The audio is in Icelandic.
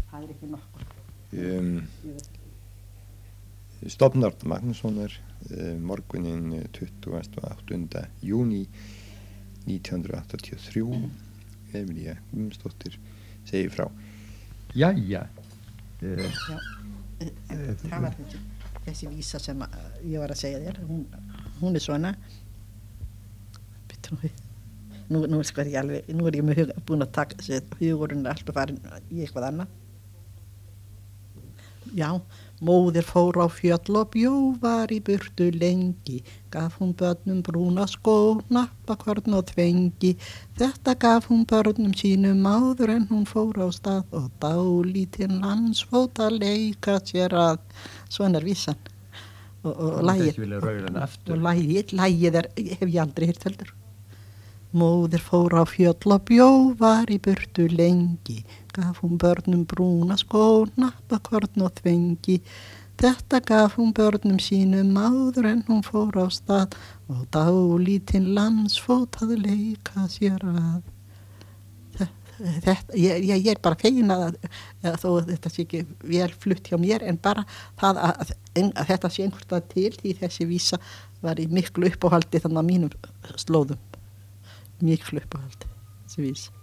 Það ekki nokkur. Stofnarn Magnússonar morgunin 28. júní 1983 Emilía Guðmundsdóttir segir frá. Jæja. Það var þessi vísa sem ég var að segja þér, hún svona. Nú sko ég alveg, nú ég með búin að taka hugurinn alltaf farin í eitthvað annað. Já, móðir fór á fjöll og bjó var í burtu lengi, gaf hún börnum brúna skó, nappakorn og tvengi. Þetta gaf hún börnum sínum áður en hún fór á stað og dálítinn landsfót að leika sér að. Svona vísan. Og lagið. Og lagið hef ég aldrei heyrt heldur. Móðir fór á fjöll og bjó var í burtu lengi, gaf hún börnum brúna skó, nappakorn og tvengi. Þetta gaf hún börnum sínum áður en hún fór á stað og dálítinn landsfót að leika sér að. Ég bara fegin að þó þetta sé ekki vel flutt hjá mér, en bara það að þetta sé einhvern veginn til því þessi vísa var í miklu uppáhaldi þannig á mínum slóðum. Miklu uppáhaldi, þessi vísa.